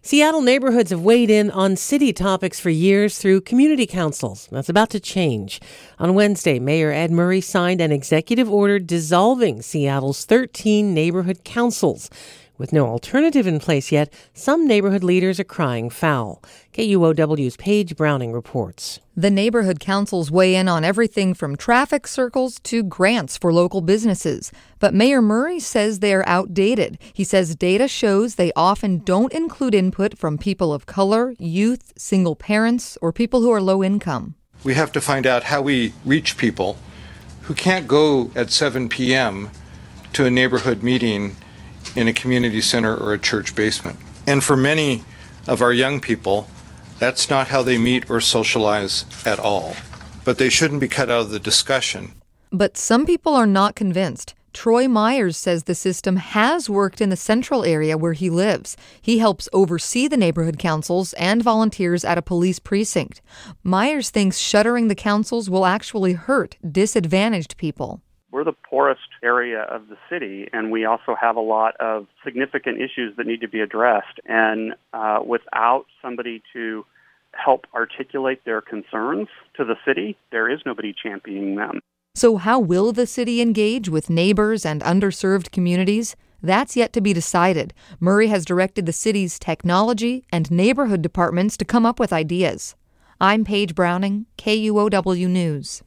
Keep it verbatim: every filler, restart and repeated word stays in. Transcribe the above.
Seattle neighborhoods have weighed in on city topics for years through community councils. That's about to change. On Wednesday, Mayor Ed Murray signed an executive order dissolving Seattle's thirteen neighborhood councils. With no alternative in place yet, some neighborhood leaders are crying foul. K U O W's Paige Browning reports. The neighborhood councils weigh in on everything from traffic circles to grants for local businesses. But Mayor Murray says they are outdated. He says data shows they often don't include input from people of color, youth, single parents, or people who are low income. We have to find out how we reach people who can't go at seven p.m. to a neighborhood meeting in a community center or a church basement. And for many of our young people, that's not how they meet or socialize at all. But they shouldn't be cut out of the discussion. But some people are not convinced. Troy Myers says the system has worked in the central area where he lives. He helps oversee the neighborhood councils and volunteers at a police precinct. Myers thinks shuttering the councils will actually hurt disadvantaged people. We're the poorest area of the city, and we also have a lot of significant issues that need to be addressed. And uh, without somebody to help articulate their concerns to the city, there is nobody championing them. So how will the city engage with neighbors and underserved communities? That's yet to be decided. Murray has directed the city's technology and neighborhood departments to come up with ideas. I'm Paige Browning, K U O W News.